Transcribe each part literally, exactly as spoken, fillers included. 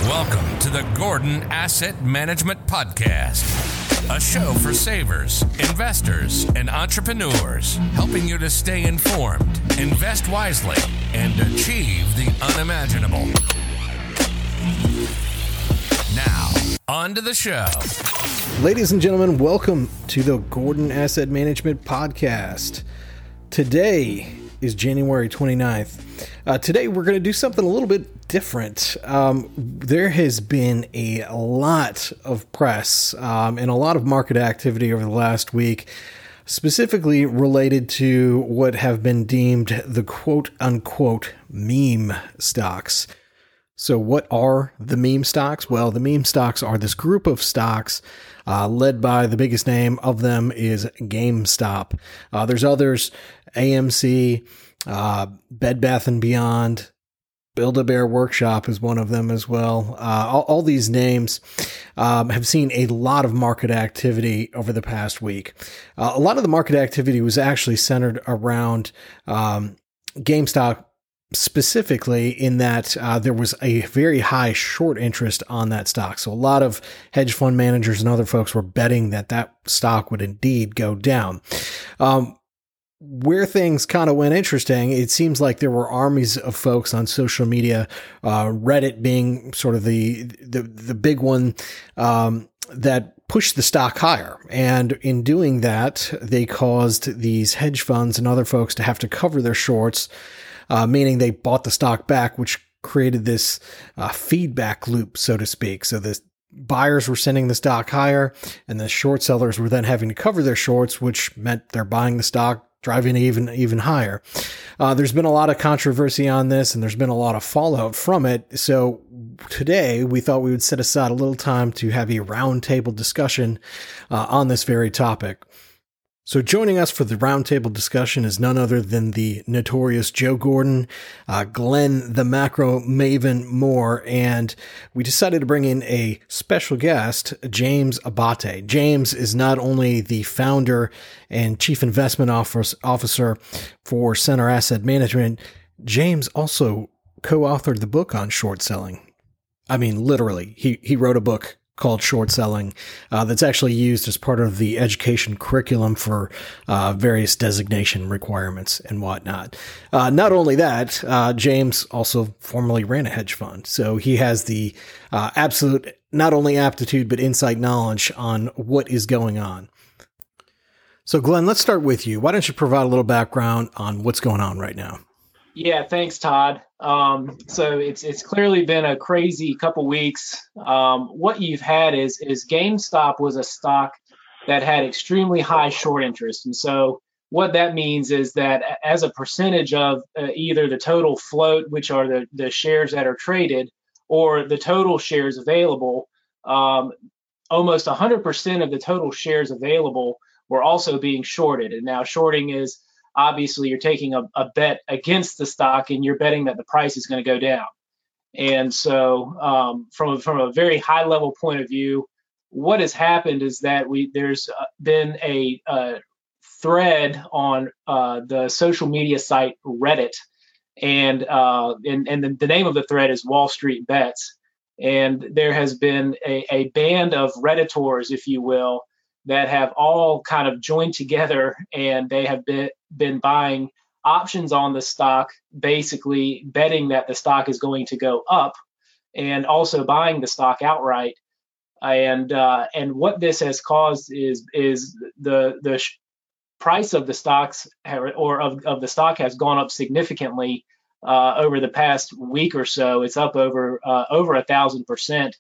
Welcome to the Gordon Asset Management Podcast, a show for savers, investors, and entrepreneurs, helping you to stay informed, invest wisely, and achieve the unimaginable. Now, on to the show. Ladies and gentlemen, welcome to the Gordon Asset Management Podcast. Today is January twenty-ninth. Uh, today we're going to do something a little bit different. Um, there has been a lot of press um, and a lot of market activity over the last week, specifically related to what have been deemed the quote-unquote meme stocks. So what are the meme stocks? Well, the meme stocks are this group of stocks uh, led by the biggest name of them is GameStop. Uh, there's others, A M C, uh, Bed Bath and Beyond, Build-A-Bear Workshop is one of them as well. Uh, all, all these names um, have seen a lot of market activity over the past week. Uh, a lot of the market activity was actually centered around um, GameStop, specifically in that uh, there was a very high short interest on that stock. So a lot of hedge fund managers and other folks were betting that that stock would indeed go down. Um, where things kind of went interesting, it seems like there were armies of folks on social media, uh, Reddit being sort of the the, the big one um, that pushed the stock higher. And in doing that, they caused these hedge funds and other folks to have to cover their shorts, Uh, meaning they bought the stock back, which created this uh, feedback loop, so to speak. So the buyers were sending the stock higher, and the short sellers were then having to cover their shorts, which meant they're buying the stock, driving it even, even higher. Uh, there's been a lot of controversy on this, and there's been a lot of fallout from it. So today we thought we would set aside a little time to have a roundtable discussion uh, on this very topic. So joining us for the roundtable discussion is none other than the notorious Joe Gordon, uh, Glenn the Macro Maven Moore, and we decided to bring in a special guest, James Abate. James is not only the founder and chief investment officer for Center Asset Management, James also co-authored the book on short selling. I mean, literally, he, he wrote a book called Short Selling, uh, that's actually used as part of the education curriculum for uh, various designation requirements and whatnot. Uh, not only that, uh, James also formerly ran a hedge fund, so he has the uh, absolute not only aptitude but insight knowledge on what is going on. So Glenn, let's start with you. Why don't you provide a little background on what's going on right now? Yeah, thanks, Todd. Um, so it's it's clearly been a crazy couple weeks. Um, what you've had is is GameStop was a stock that had extremely high short interest, and so what that means is that as a percentage of uh, either the total float, which are the the shares that are traded, or the total shares available, um, almost one hundred percent of the total shares available were also being shorted. And now shorting is obviously you're taking a, a bet against the stock and you're betting that the price is going to go down. And so um, from, from a very high level point of view, what has happened is that we there's been a, a thread on uh, the social media site Reddit. And, uh, and, and the, the name of the thread is Wall Street Bets. And there has been a, a band of Redditors, if you will, that have all kind of joined together, and they have been, been buying options on the stock, basically betting that the stock is going to go up, and also buying the stock outright. And uh, and what this has caused is is the the sh- price of the stocks or of, of the stock has gone up significantly uh, over the past week or so. It's up over uh, over a thousand percent.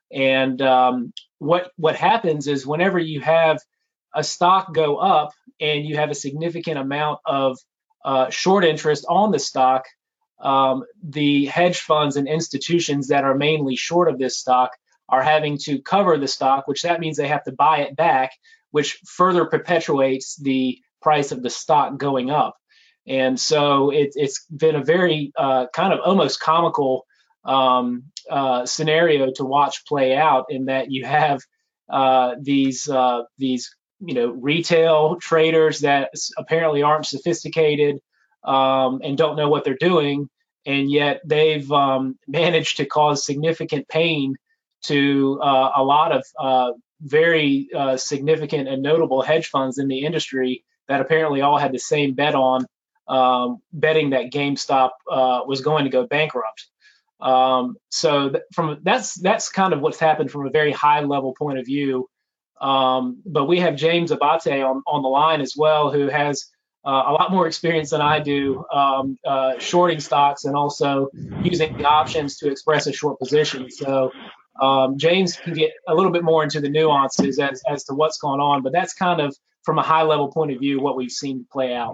And um, what what happens is whenever you have a stock go up and you have a significant amount of uh, short interest on the stock, um, the hedge funds and institutions that are mainly short of this stock are having to cover the stock, which that means they have to buy it back, which further perpetuates the price of the stock going up. And so it, it's been a very uh, kind of almost comical um, uh, scenario to watch play out, in that you have uh, these uh, these you know retail traders that apparently aren't sophisticated um, and don't know what they're doing, and yet they've um, managed to cause significant pain to uh, a lot of uh, very uh, significant and notable hedge funds in the industry that apparently all had the same bet on um, betting that GameStop uh, was going to go bankrupt. Um, so th- from that's that's kind of what's happened from a very high level point of view. Um, but we have James Abate on, on the line as well, who has uh, a lot more experience than I do um, uh, shorting stocks and also using options to express a short position. So um, James can get a little bit more into the nuances as, as to what's going on, but that's kind of from a high level point of view what we've seen play out.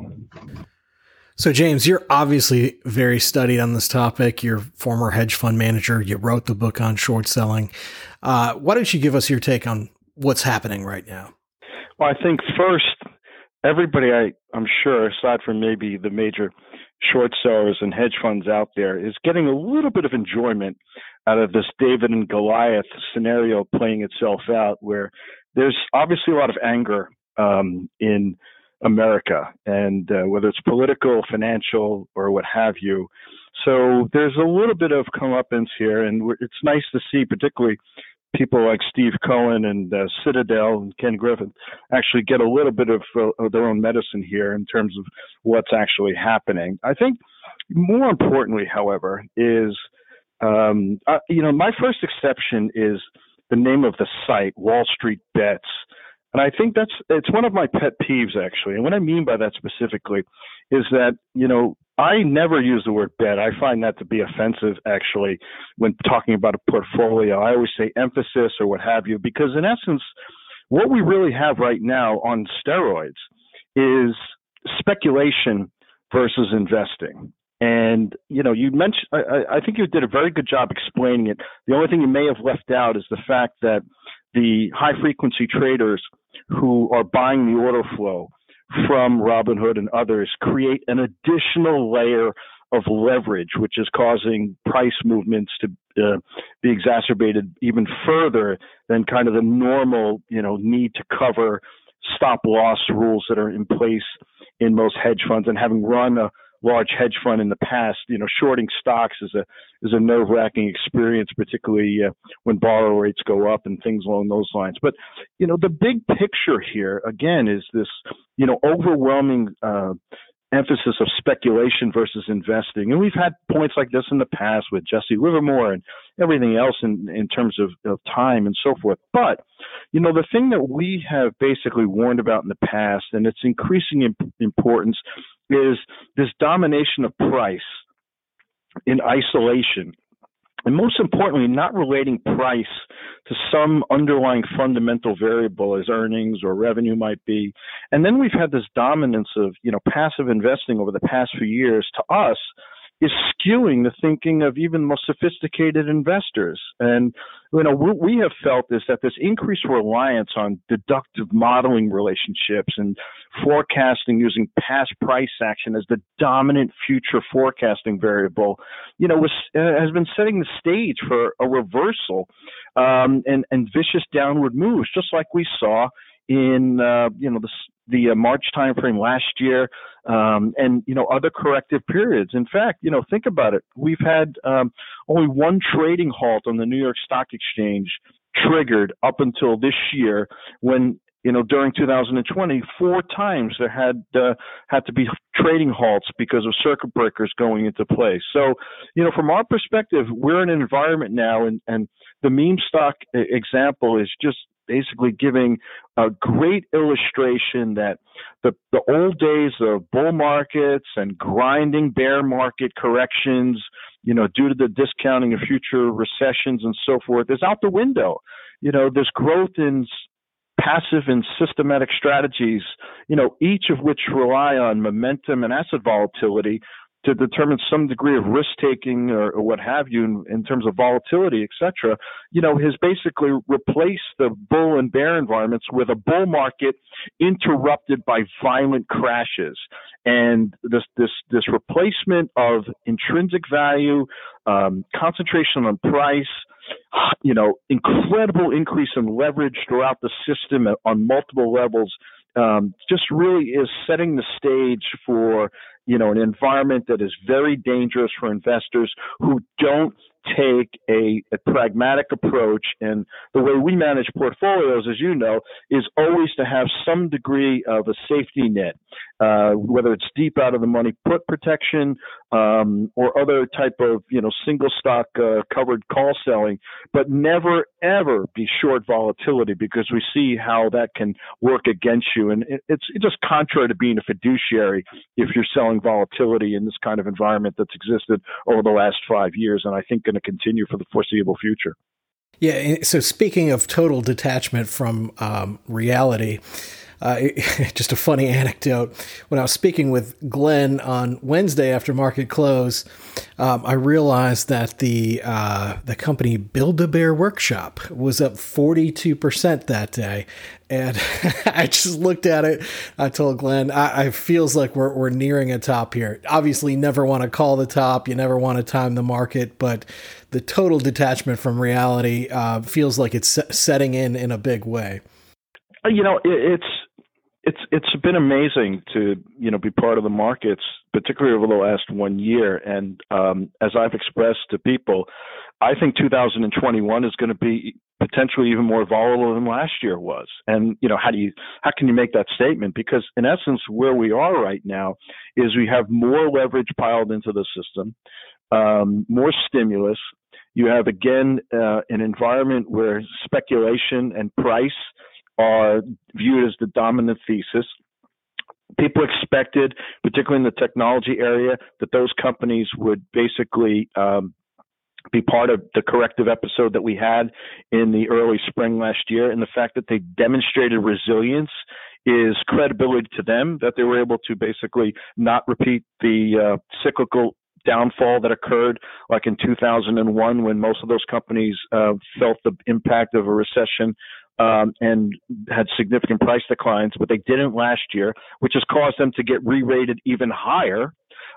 So, James, you're obviously very studied on this topic. You're a former hedge fund manager. You wrote the book on short selling. Uh, why don't you give us your take on what's happening right now? Well, I think first, everybody, I, I'm sure, aside from maybe the major short sellers and hedge funds out there, is getting a little bit of enjoyment out of this David and Goliath scenario playing itself out, where there's obviously a lot of anger um, in America, and uh, whether it's political, financial, or what have you. So there's a little bit of comeuppance here, and we're, it's nice to see, particularly people like Steve Cohen and uh, Citadel and Ken Griffin actually get a little bit of, uh, of their own medicine here in terms of what's actually happening. I think more importantly, however, is, um, uh, you know, my first exception is the name of the site, Wall Street Bets. And I think that's, it's one of my pet peeves, actually. And what I mean by that specifically is that, you know, I never use the word bet. I find that to be offensive, actually, when talking about a portfolio. I always say emphasis or what have you, because in essence, what we really have right now on steroids is speculation versus investing. And, you know, you mentioned, I, I think you did a very good job explaining it. The only thing you may have left out is the fact that the high frequency traders who are buying the order flow from Robinhood and others create an additional layer of leverage, which is causing price movements to uh, be exacerbated even further than kind of the normal, you know, need to cover stop loss rules that are in place in most hedge funds. And having run a large hedge fund in the past, you know, shorting stocks is a is a nerve-wracking experience, particularly uh, when borrow rates go up and things along those lines. But, you know, the big picture here, again, is this, you know, overwhelming uh, emphasis of speculation versus investing. And we've had points like this in the past with Jesse Livermore and everything else in, in terms of, of time and so forth. But, you know, the thing that we have basically warned about in the past, and it's increasing in importance, is this domination of price in isolation. And most importantly, not relating price to some underlying fundamental variable as earnings or revenue might be. And then we've had this dominance of, you know, passive investing over the past few years to us is skewing the thinking of even most sophisticated investors. And, you know, what we have felt is that this increased reliance on deductive modeling relationships and forecasting using past price action as the dominant future forecasting variable, you know, was, uh, has been setting the stage for a reversal um, and, and vicious downward moves, just like we saw in, uh, you know, the, the uh, March timeframe last year, um, and, you know, other corrective periods. In fact, you know, think about it. We've had um, only one trading halt on the New York Stock Exchange triggered up until this year when, you know, during two thousand twenty, four times there had uh, had to be trading halts because of circuit breakers going into place. So, you know, from our perspective, we're in an environment now, and, and the meme stock example is just basically giving a great illustration that the, the old days of bull markets and grinding bear market corrections, you know, due to the discounting of future recessions and so forth, is out the window. You know, there's growth in passive and systematic strategies, you know, each of which rely on momentum and asset volatility to determine some degree of risk-taking or, or what have you in, in terms of volatility, et cetera, you know, has basically replaced the bull and bear environments with a bull market interrupted by violent crashes. And this this this replacement of intrinsic value, um, concentration on price, you know, incredible increase in leverage throughout the system on multiple levels, um, just really is setting the stage for you know, an environment that is very dangerous for investors who don't take a, a pragmatic approach. And the way we manage portfolios, as you know, is always to have some degree of a safety net, uh, whether it's deep out of the money put protection um, or other type of, you know, single stock uh, covered call selling, but never, ever be short volatility, because we see how that can work against you. And it, it's, it's just contrary to being a fiduciary if you're selling volatility in this kind of environment that's existed over the last five years. And I think going to continue for the foreseeable future. Yeah. So speaking of total detachment from um, reality, uh, just a funny anecdote. When I was speaking with Glenn on Wednesday after market close, um, I realized that the uh, the company Build-A-Bear Workshop was up forty-two percent that day. And I just looked at it. I told Glenn, I, I feels like we're we're nearing a top here. Obviously, you never want to call the top. You never want to time the market, but the total detachment from reality uh, feels like it's setting in in a big way. You know, it, it's it's it's been amazing to, you know, be part of the markets, particularly over the last one year. And um, as I've expressed to people, I think two thousand twenty-one is going to be potentially even more volatile than last year was. And, you know, how do you, how can you make that statement? Because in essence, where we are right now is we have more leverage piled into the system, um, more stimulus. You have, again, uh, an environment where speculation and price are viewed as the dominant thesis. People expected, particularly in the technology area, that those companies would basically um, be part of the corrective episode that we had in the early spring last year. And the fact that they demonstrated resilience is credibility to them, that they were able to basically not repeat the uh, cyclical downfall that occurred like in two thousand one, when most of those companies uh, felt the impact of a recession um, and had significant price declines, but they didn't last year, which has caused them to get re-rated even higher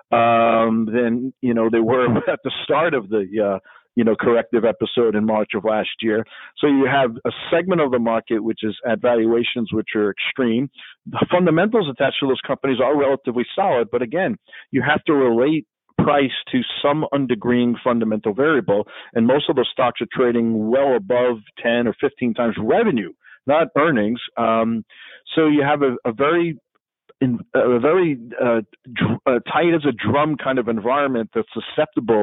um, than, you know, they were at the start of the, uh, you know, corrective episode in March of last year. So you have a segment of the market which is at valuations which are extreme. The fundamentals attached to those companies are relatively solid, but again, you have to relate price to some underlying fundamental variable, and most of those stocks are trading well above ten or fifteen times revenue, not earnings. Um, so you have a, a very in a very uh, dr- uh, tight as a drum kind of environment that's susceptible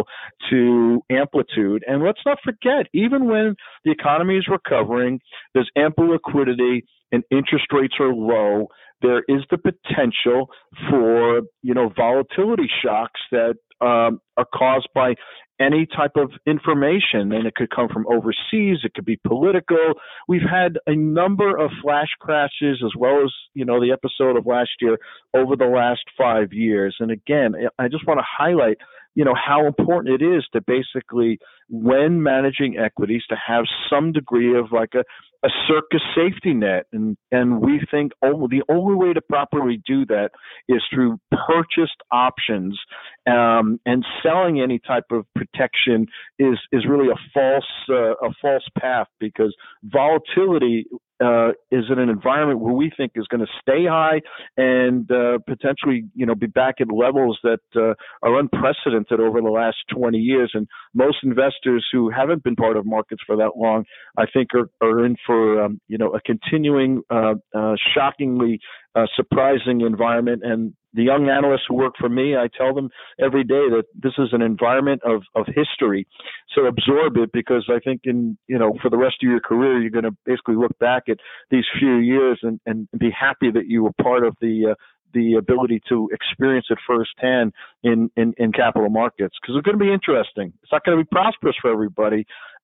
to amplitude. And let's not forget, even when the economy is recovering, there's ample liquidity and interest rates are low, there is the potential for, you know, volatility shocks that um, are caused by any type of information, and it could come from overseas. It could be political. We've had a number of flash crashes, as well as, you know, the episode of last year over the last five years. And again, I just want to highlight, you know, how important it is to basically, when managing equities, to have some degree of like a, a circus safety net. And, and we think oh, the only way to properly do that is through purchased options, um, and selling any type of protection is, is really a false, uh, a false path, because volatility Uh, is in an environment where we think is going to stay high and uh, potentially, you know, be back at levels that uh, are unprecedented over the last twenty years. And most investors who haven't been part of markets for that long, I think, are, are in for, um, you know, a continuing, uh, uh, shockingly uh, surprising environment. And the young analysts who work for me, I tell them every day that this is an environment of, of history. So absorb it, because I think in, you know, for the rest of your career, you're going to basically look back at these few years and, and be happy that you were part of the, uh, the ability to experience it firsthand in, in, in capital markets, because it's going to be interesting. It's not going to be prosperous for everybody.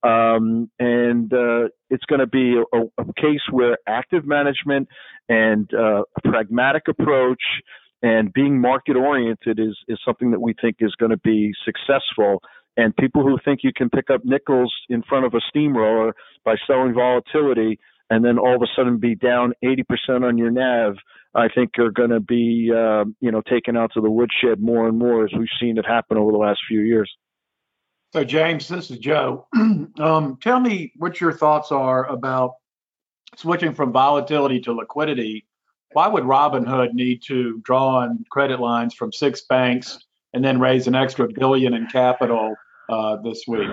Um, and uh, it's going to be a, a case where active management and uh, a pragmatic approach and being market oriented is, is something that we think is going to be successful. And people who think you can pick up nickels in front of a steamroller by selling volatility and then all of a sudden be down eighty percent on your N A V, I think are going to be, uh, you know, taken out to the woodshed more and more, as we've seen it happen over the last few years. So, James, this is Joe. um, tell me what your thoughts are about switching from volatility to liquidity why would Robinhood need to draw on credit lines from six banks and then raise an extra billion in capital uh, this week?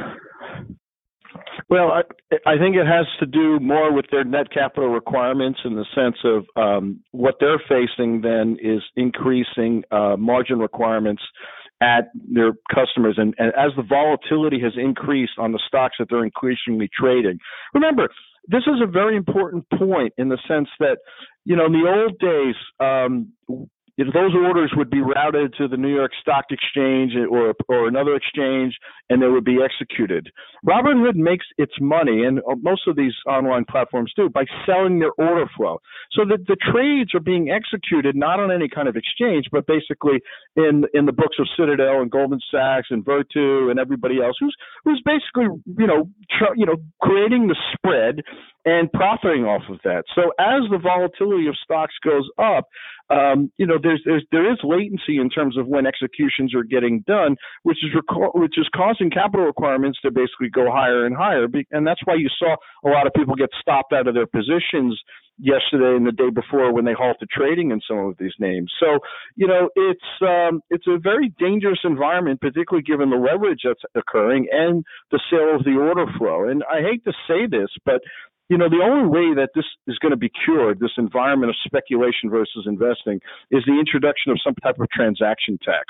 Well, I, I think it has to do more with their net capital requirements in the sense of um, what they're facing then is increasing uh, margin requirements at their customers. And, and as the volatility has increased on the stocks that they're increasingly trading, remember, this is a very important point in the sense that, you know, in the old days, um, those orders would be routed to the New York Stock Exchange or or another exchange, and they would be executed. Robinhood makes its money, and most of these online platforms do, by selling their order flow. So that the trades are being executed not on any kind of exchange, but basically in in the books of Citadel and Goldman Sachs and Virtu and everybody else, who's who's basically you know tr- you know creating the spread and profiting off of that. So as the volatility of stocks goes up, um, you know, there's, there's there is latency in terms of when executions are getting done, which is reco- which is causing capital requirements to basically go higher and higher. And that's why you saw a lot of people get stopped out of their positions yesterday and the day before when they halted trading in some of these names. So, you know, it's um, it's a very dangerous environment, particularly given the leverage that's occurring and the sale of the order flow. And I hate to say this, but you know, the only way that this is going to be cured, this environment of speculation versus investing, is the introduction of some type of transaction tax.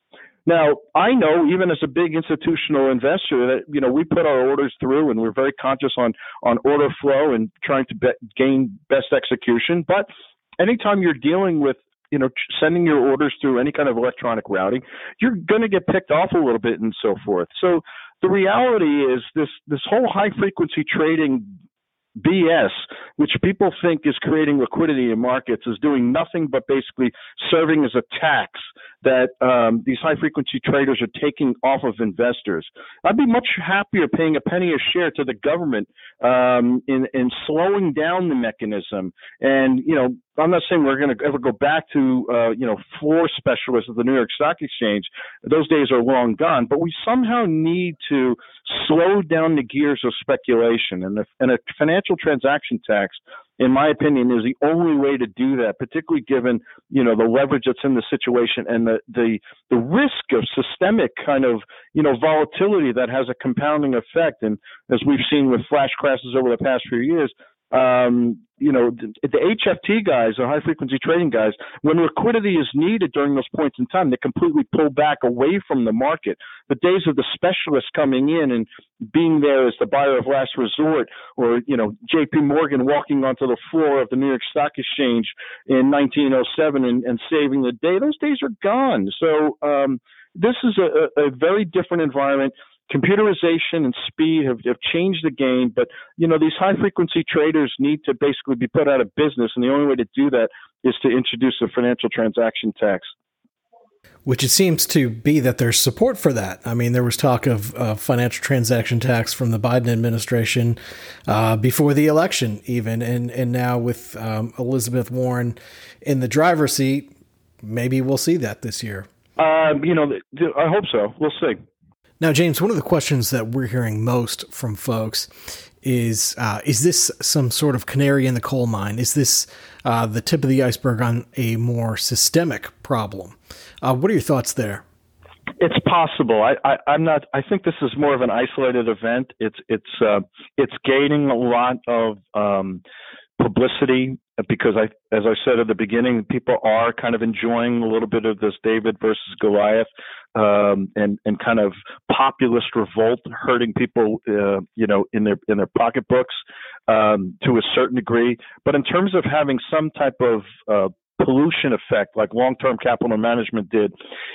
Now, I know even as a big institutional investor that, you know, we put our orders through and we're very conscious on, on order flow and trying to be- gain best execution. But anytime you're dealing with, you know, sending your orders through any kind of electronic routing, you're going to get picked off a little bit and so forth. So the reality is this, this whole high frequency trading B S, which people think is creating liquidity in markets, is doing nothing but basically serving as a tax that um, these high-frequency traders are taking off of investors. I'd be much happier paying a penny a share to the government um, in, in slowing down the mechanism. And, you know, I'm not saying we're going to ever go back to, uh, you know, floor specialists at the New York Stock Exchange. Those days are long gone. But we somehow need to slow down the gears of speculation. And, the, and a financial transaction tax, in my opinion, is the only way to do that, particularly given, you know, the leverage that's in the situation and the, the, the risk of systemic kind of, you know, volatility that has a compounding effect. And as we've seen with flash crashes over the past few years, Um, you know, the, the H F T guys, the high frequency trading guys, when liquidity is needed during those points in time, they completely pull back away from the market. The days of the specialists coming in and being there as the buyer of last resort, or, you know, J P Morgan walking onto the floor of the New York Stock Exchange in nineteen oh seven and, and saving the day, those days are gone. So um, this is a, a very different environment. Computerization and speed have, have changed the game, but, you know, these high-frequency traders need to basically be put out of business, and the only way to do that is to introduce a financial transaction tax. Which it seems to be that there's support for that. I mean, there was talk of uh, financial transaction tax from the Biden administration uh, before the election even, and, and now with um, Elizabeth Warren in the driver's seat, maybe we'll see that this year. Um, you know, I hope so. We'll see. Now, James, one of the questions that we're hearing most from folks is, uh, is this some sort of canary in the coal mine? Is this uh, the tip of the iceberg on a more systemic problem? Uh, what are your thoughts there? It's possible. I, I, I'm not. I think this is more of an isolated event. It's it's uh, it's gaining a lot of um, publicity because, I, as I said at the beginning, people are kind of enjoying a little bit of this David versus Goliath um, and and kind of populist revolt hurting people, uh, you know, in their in their pocketbooks um, to a certain degree. But in terms of having some type of uh, pollution effect, like long-term capital management did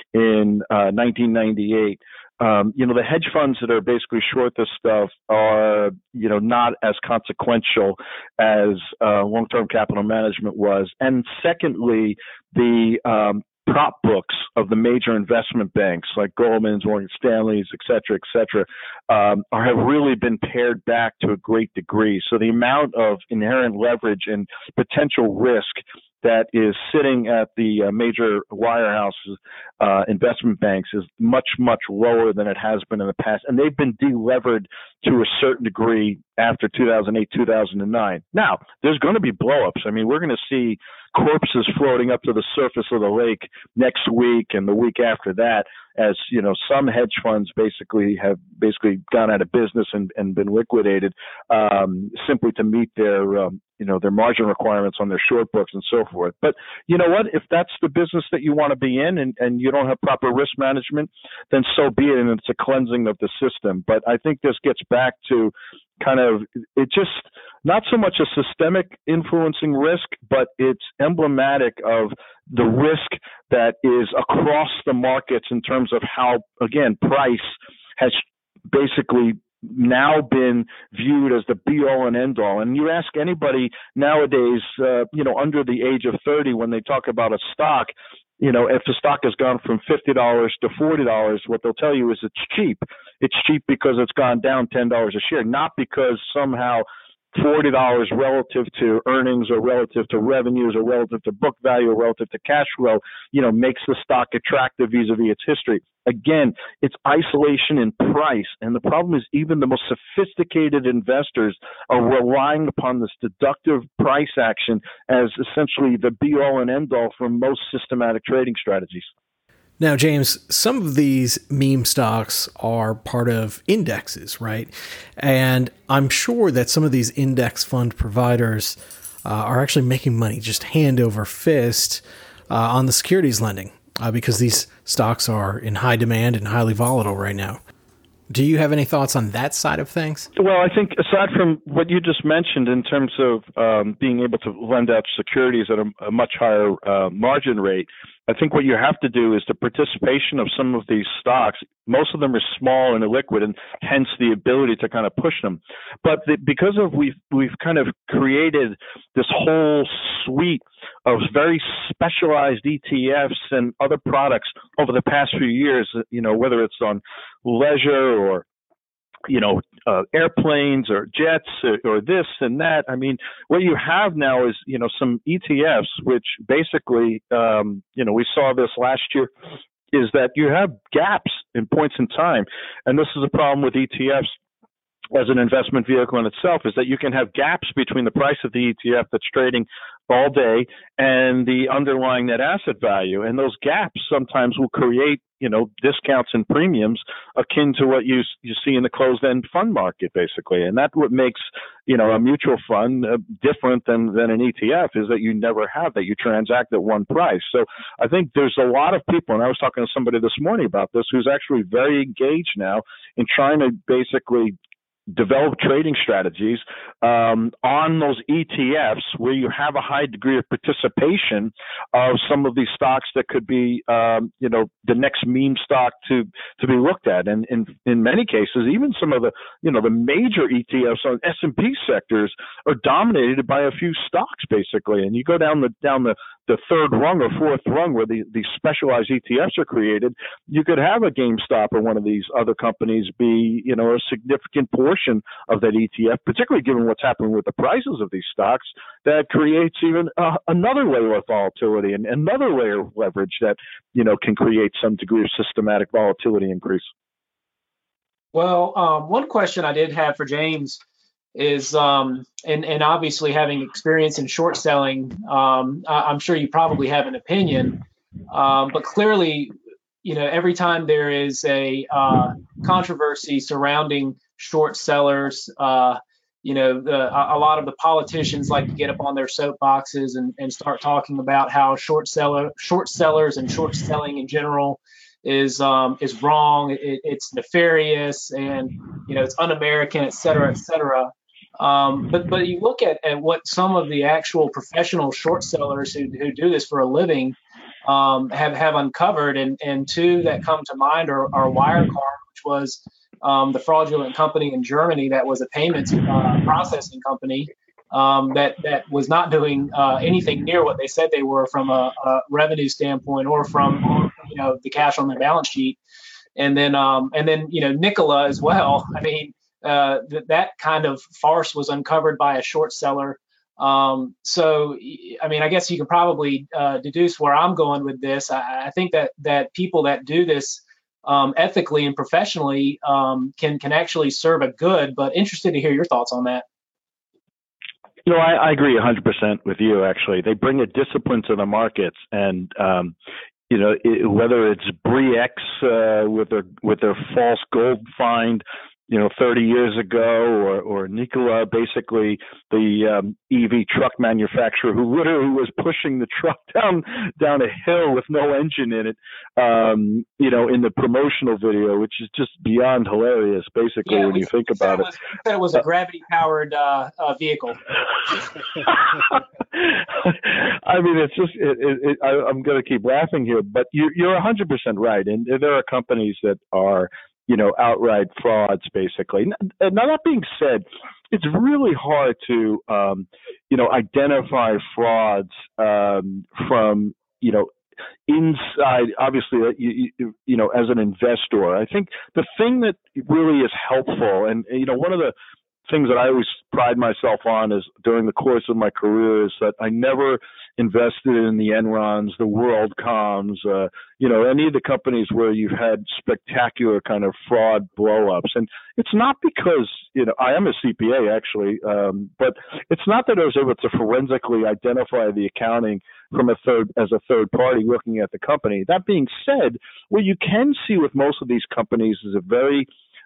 in uh, nineteen ninety-eight. Um, you know, the hedge funds that are basically short this stuff are, you know, not as consequential as uh, long-term capital management was. And secondly, the um, prop books of the major investment banks like Goldman's, Morgan Stanley's, et cetera, et cetera, um, are, have really been pared back to a great degree. So the amount of inherent leverage and potential risk that is sitting at the uh, major wirehouses, uh, investment banks, is much, much lower than it has been in the past. And they've been delevered to a certain degree after two thousand eight, two thousand nine. Now, there's going to be blowups. I mean, we're going to see corpses floating up to the surface of the lake next week and the week after that, as you know, some hedge funds basically have basically gone out of business and, and been liquidated um, simply to meet their um, you know their margin requirements on their short books and so forth. But you know what? If that's the business that you want to be in and, and you don't have proper risk management, then so be it. And it's a cleansing of the system. But I think this gets back to kind of it just not so much a systemic influencing risk, but it's emblematic of the risk that is across the markets in terms of how, again, price has basically now been viewed as the be all and end all. And you ask anybody nowadays, uh, you know, under the age of thirty, when they talk about a stock, you know, if the stock has gone from fifty dollars to forty dollars, what they'll tell you is it's cheap. It's cheap because it's gone down ten dollars a share, not because somehow forty dollars relative to earnings or relative to revenues or relative to book value or relative to cash flow, you know, makes the stock attractive vis-a-vis its history. Again, it's isolation in price. And the problem is even the most sophisticated investors are relying upon this deductive price action as essentially the be-all and end-all for most systematic trading strategies. Now, James, some of these meme stocks are part of indexes, right? And I'm sure that some of these index fund providers uh, are actually making money just hand over fist uh, on the securities lending uh, because these stocks are in high demand and highly volatile right now. Do you have any thoughts on that side of things? Well, I think aside from what you just mentioned in terms of um, being able to lend out securities at a, a much higher uh, margin rate, I think what you have to do is the participation of some of these stocks. Most of them are small and illiquid, and hence the ability to kind of push them. But the, because of we've we've kind of created this whole suite of very specialized E T Fs and other products over the past few years, you know, whether it's on leisure or you know, uh, airplanes or jets or, or this and that. I mean, what you have now is, you know, some E T Fs, which basically, um, you know, we saw this last year, is that you have gaps in points in time. And this is a problem with E T Fs as an investment vehicle in itself, is that you can have gaps between the price of the E T F that's trading all day and the underlying net asset value. And those gaps sometimes will create, you know, discounts and premiums akin to what you you see in the closed-end fund market, basically. And that's what makes, you know, a mutual fund uh, different than, than an E T F, is that you never have that. You transact at one price. So I think there's a lot of people, and I was talking to somebody this morning about this, who's actually very engaged now in trying to basically develop trading strategies um, on those E T Fs where you have a high degree of participation of some of these stocks that could be, um, you know, the next meme stock to to be looked at. And in in many cases, even some of the, you know, the major E T Fs on S and P sectors are dominated by a few stocks, basically. And you go down the down the the third rung or fourth rung where the, the specialized E T Fs are created, you could have a GameStop or one of these other companies be, you know, a significant portion of that E T F, particularly given what's happening with the prices of these stocks, that creates even uh, another layer of volatility and another layer of leverage that, you know, can create some degree of systematic volatility increase. Well, um, one question I did have for James is, um, and, and obviously having experience in short selling, um, I, I'm sure you probably have an opinion, um, but clearly, you know, every time there is a uh, controversy surrounding short sellers, uh, you know, the, a, a lot of the politicians like to get up on their soapboxes and, and start talking about how short seller, short sellers and short selling in general is um, is wrong. It, it's nefarious, and you know, it's un-American, et cetera, et cetera. Um, but but you look at, at what some of the actual professional short sellers who, who do this for a living um, have have uncovered, and and two that come to mind are, are Wirecard, which was um, the fraudulent company in Germany that was a payments uh, processing company um, that that was not doing uh, anything near what they said they were from a, a revenue standpoint or from, you know, the cash on their balance sheet, and then um, and then you know Nikola as well. I mean. Uh, that that kind of farce was uncovered by a short seller. Um, so, I mean, I guess you can probably uh, deduce where I'm going with this. I, I think that that people that do this um, ethically and professionally um, can can actually serve a good. But interested to hear your thoughts on that. You know, I, I agree one hundred percent with you, actually. They bring a discipline to the markets, and, um, you know, it, whether it's Bre-X uh, with their with their false gold find, you know, thirty years ago, or, or Nikola, basically the um, E V truck manufacturer who literally was pushing the truck down down a hill with no engine in it, um, you know, in the promotional video, which is just beyond hilarious, basically, yeah, when we, you think about it. Was, we said it was a gravity-powered uh, uh, vehicle. I mean, it's just, it, it, it, I, I'm going to keep laughing here, but you, you're one hundred percent right. And there are companies that are, you know, outright frauds, basically. Now, that being said, it's really hard to, um, you know, identify frauds um, from, you know, inside, obviously, you, you, you know, as an investor. I think the thing that really is helpful, and, you know, one of the things that I always pride myself on is during the course of my career is that I never invested in the Enrons, the WorldComs, uh, you know, any of the companies where you've had spectacular kind of fraud blow-ups. And it's not because, you know, I am a C P A actually, um, but it's not that I was able to forensically identify the accounting from a third, as a third party looking at the company. That being said, what you can see with most of these companies is a very,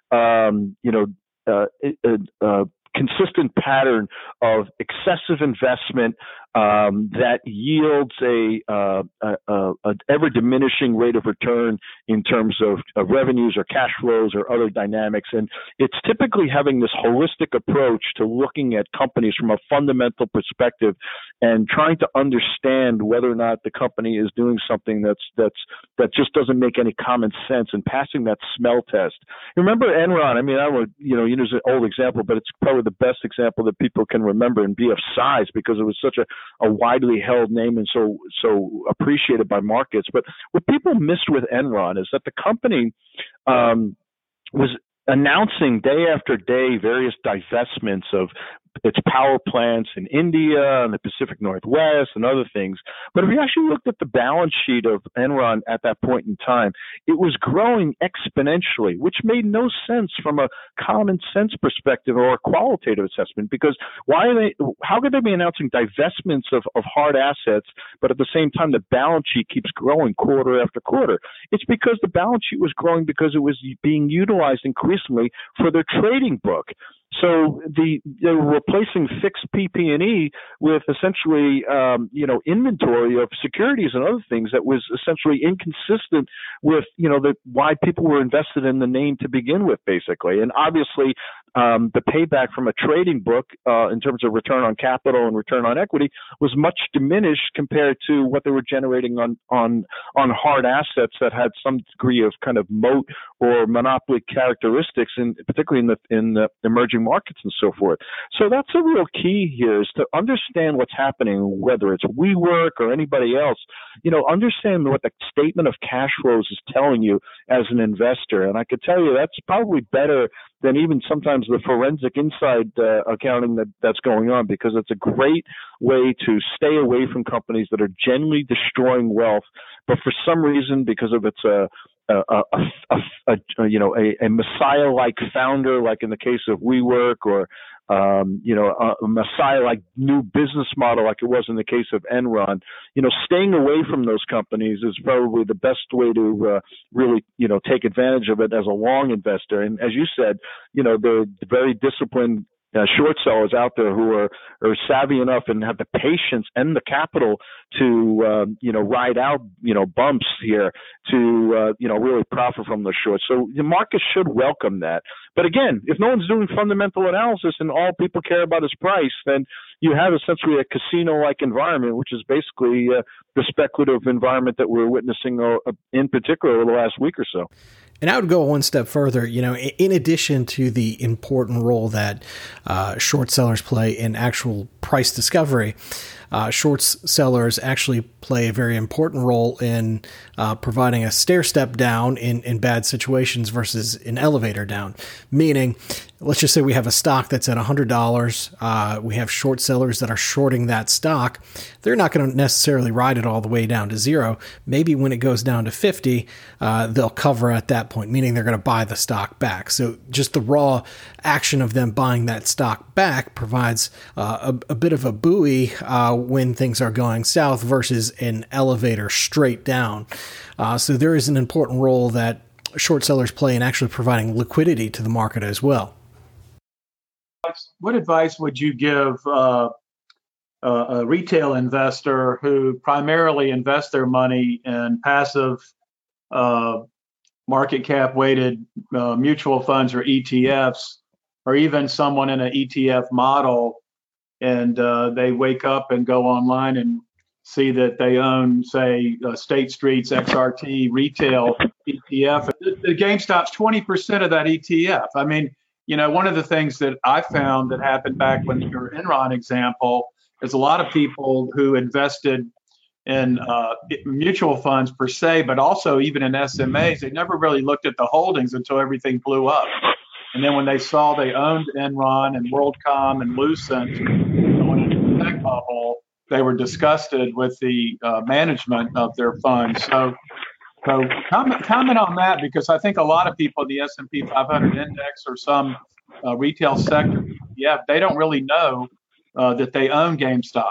um, you know, Uh, a, a consistent pattern of excessive investment um, that yields a, uh, a, a ever diminishing rate of return in terms of, of revenues or cash flows or other dynamics. And it's typically having this holistic approach to looking at companies from a fundamental perspective and trying to understand whether or not the company is doing something that's that's that just doesn't make any common sense, and passing that smell test. Remember Enron? I mean, I would, you know, use an old example, but it's probably the best example that people can remember and be of size because it was such a, a widely held name and so so appreciated by markets. But what people missed with Enron is that the company um, was announcing day after day various divestments of its power plants in India and the Pacific Northwest and other things. But if you actually looked at the balance sheet of Enron at that point in time, it was growing exponentially, which made no sense from a common sense perspective or a qualitative assessment, because why are they, how could they be announcing divestments of, of hard assets, but at the same time the balance sheet keeps growing quarter after quarter? It's because the balance sheet was growing because it was being utilized increasingly for their trading book. So the they were replacing fixed P P and E with essentially, um, you know, inventory of securities and other things that was essentially inconsistent with, you know, the why people were invested in the name to begin with, basically. And obviously, um, the payback from a trading book uh, in terms of return on capital and return on equity was much diminished compared to what they were generating on on on hard assets that had some degree of kind of moat or monopoly characteristics, in particularly in the in the emerging markets and so forth. So that's a real key here, is to understand what's happening, whether it's WeWork or anybody else. You know, understand what the statement of cash flows is telling you as an investor. And I could tell you that's probably better than even sometimes the forensic inside uh, accounting that, that's going on, because it's a great way to stay away from companies that are generally destroying wealth, but for some reason, because of its uh, A, a, a, a you know a, a Messiah-like founder, like in the case of WeWork, or um, you know a, a Messiah-like new business model, like it was in the case of Enron. You know, staying away from those companies is probably the best way to uh, really you know take advantage of it as a long investor. And as you said, you know, the very disciplined Uh, short sellers out there who are, are savvy enough and have the patience and the capital to, um, you know, ride out, you know, bumps here to, uh, you know, really profit from the short. So the market should welcome that. But again, if no one's doing fundamental analysis and all people care about is price, then you have essentially a casino-like environment, which is basically uh, the speculative environment that we're witnessing uh, in particular over the last week or so. And I would go one step further. You know, in addition to the important role that uh, short sellers play in actual price discovery, uh, short sellers actually play a very important role in uh, providing a stair step down in, in bad situations versus an elevator down. Meaning, let's just say we have a stock that's at one hundred dollars. Uh, we have short sellers that are shorting that stock. They're not going to necessarily ride it all the way down to zero. Maybe when it goes down to fifty, uh, they'll cover at that point, meaning they're going to buy the stock back. So just the raw action of them buying that stock back provides uh, a, a bit of a buoy uh, when things are going south versus an elevator straight down. Uh, so there is an important role that short sellers play in actually providing liquidity to the market as well. What advice would you give uh, a retail investor who primarily invests their money in passive uh, market cap weighted uh, mutual funds or E T Fs, or even someone in an E T F model, and uh, they wake up and go online and see that they own, say, uh, State Street's X R T retail E T F. The, the GameStop's twenty percent of that E T F. I mean, you know, one of the things that I found that happened back when your Enron example is a lot of people who invested in uh, mutual funds per se, but also even in S M As, they never really looked at the holdings until everything blew up. And then when they saw they owned Enron and WorldCom and Lucent going into the tech bubble, they were disgusted with the uh, management of their funds. So, so comment, comment on that, because I think a lot of people in the S and P five hundred index or some uh, retail sector, yeah, they don't really know uh, that they own GameStop.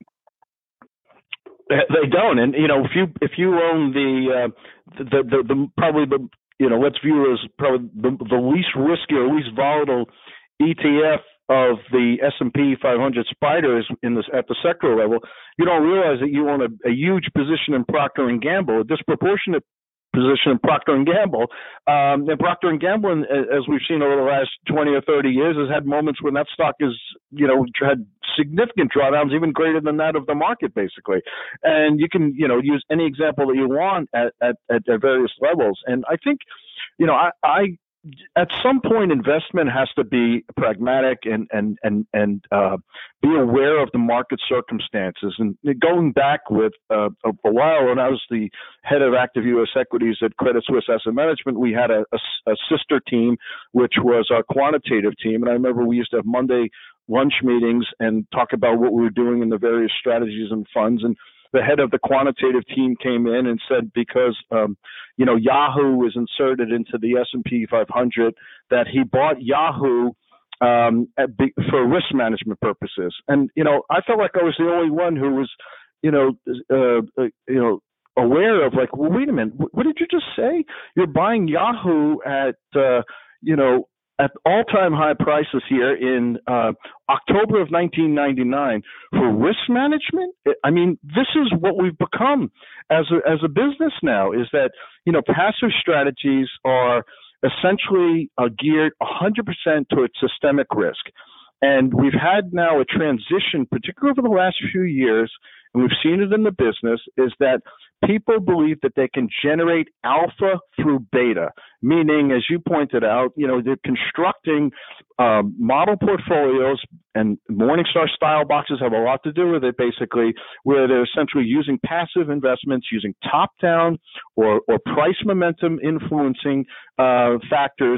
They don't, and you know, if you if you own the uh, the, the the probably the you know let's view it as probably the, the least risky or least volatile E T F of the S and P five hundred spiders in this at the sector level, you don't realize that you own a, a huge position in Procter and Gamble, a disproportionate position in Procter and Gamble. Um, and Procter and Gamble, as we've seen over the last twenty or thirty years, has had moments when that stock is, you know, had significant drawdowns, even greater than that of the market, basically. And you can, you know, use any example that you want at, at, at various levels. And I think, you know, I, I at some point, investment has to be pragmatic and and and and uh, be aware of the market circumstances. And going back with uh, a, a while, when I was the head of active U S equities at Credit Suisse Asset Management, we had a, a, a sister team, which was our quantitative team. And I remember we used to have Monday lunch meetings and talk about what we were doing in the various strategies and funds. And the head of the quantitative team came in and said, because um, you know Yahoo was inserted into the S and P five hundred, that he bought Yahoo um, at, for risk management purposes. And you know, I felt like I was the only one who was, you know, uh, uh, you know, aware of like, well, wait a minute, what did you just say? You're buying Yahoo at, uh, you know. at all-time high prices here in uh, October of nineteen ninety-nine for risk management. I mean, this is what we've become as a, as a business now, is that, you know, passive strategies are essentially uh, geared one hundred percent towards systemic risk. And we've had now a transition, particularly over the last few years, and we've seen it in the business, is that people believe that they can generate alpha through beta, meaning, as you pointed out, you know, they're constructing um, model portfolios, and Morningstar style boxes have a lot to do with it, basically, where they're essentially using passive investments, using top-down or, or price momentum influencing uh, factors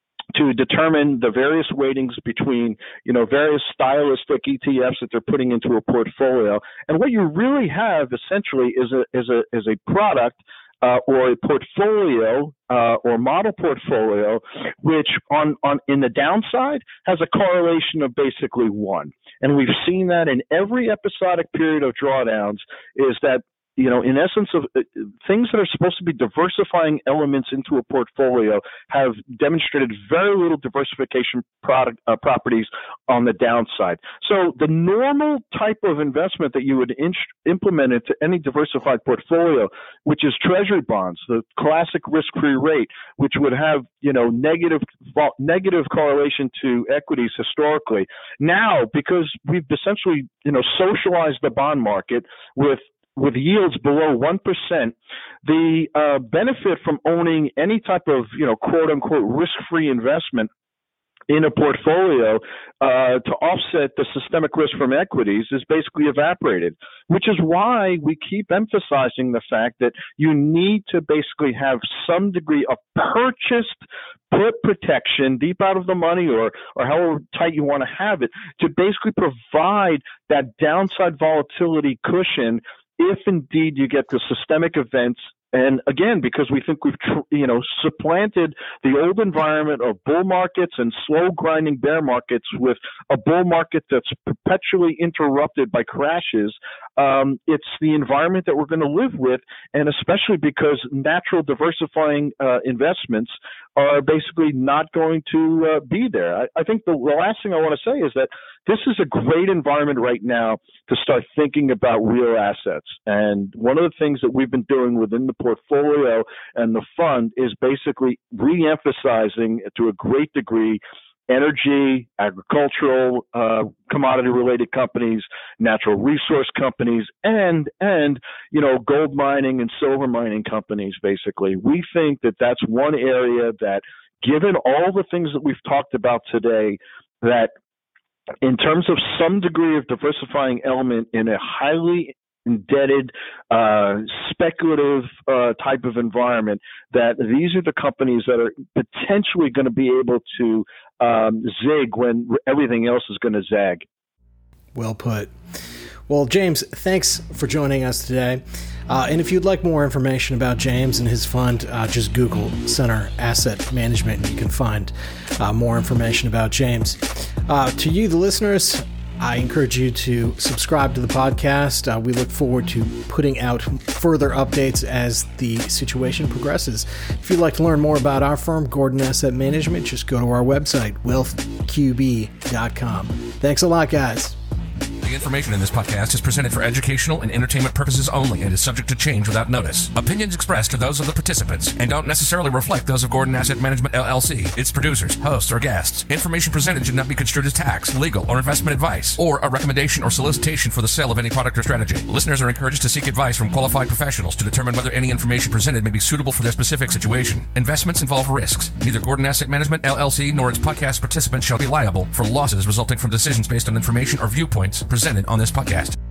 to determine the various weightings between, you know, various stylistic E T Fs that they're putting into a portfolio. And what you really have essentially is a is a is a product uh, or a portfolio uh, or model portfolio, which on on in the downside has a correlation of basically one. And we've seen that in every episodic period of drawdowns, is that, you know, in essence, of uh, things that are supposed to be diversifying elements into a portfolio have demonstrated very little diversification product uh, properties on the downside. So the normal type of investment that you would in- implement into any diversified portfolio, which is treasury bonds, the classic risk-free rate, which would have, you know, negative negative correlation to equities historically. Now, because we've essentially, you know, socialized the bond market with with yields below one percent, the uh, benefit from owning any type of, you know, quote unquote risk-free investment in a portfolio uh, to offset the systemic risk from equities is basically evaporated, which is why we keep emphasizing the fact that you need to basically have some degree of purchased put protection deep out of the money, or or however tight you want to have it, to basically provide that downside volatility cushion if indeed you get the systemic events And again, because we think we've, you know, supplanted the old environment of bull markets and slow grinding bear markets with a bull market that's perpetually interrupted by crashes, um, it's the environment that we're going to live with. And especially because natural diversifying uh, investments are basically not going to uh, be there. I, I think the, the last thing I want to say is that this is a great environment right now to start thinking about real assets. And one of the things that we've been doing within the portfolio and the fund is basically re-emphasizing to a great degree energy, agricultural, uh, commodity-related companies, natural resource companies, and, and, you know, gold mining and silver mining companies, basically. We think that that's one area that, given all the things that we've talked about today, that in terms of some degree of diversifying element in a highly indebted, uh, speculative uh, type of environment, that these are the companies that are potentially going to be able to um, zig when everything else is going to zag. Well put. Well, James, thanks for joining us today. Uh, and if you'd like more information about James and his fund, uh, just Google Center Asset Management and you can find uh, more information about James. Uh, to you, the listeners, I encourage you to subscribe to the podcast. Uh, we look forward to putting out further updates as the situation progresses. If you'd like to learn more about our firm, Gordon Asset Management, just go to our website, wealth q b dot com. Thanks a lot, guys. The information in this podcast is presented for educational and entertainment purposes only and is subject to change without notice. Opinions expressed are those of the participants and don't necessarily reflect those of Gordon Asset Management, L L C, its producers, hosts, or guests. Information presented should not be construed as tax, legal, or investment advice, or a recommendation or solicitation for the sale of any product or strategy. Listeners are encouraged to seek advice from qualified professionals to determine whether any information presented may be suitable for their specific situation. Investments involve risks. Neither Gordon Asset Management, L L C, nor its podcast participants shall be liable for losses resulting from decisions based on information or viewpoints presented on this podcast.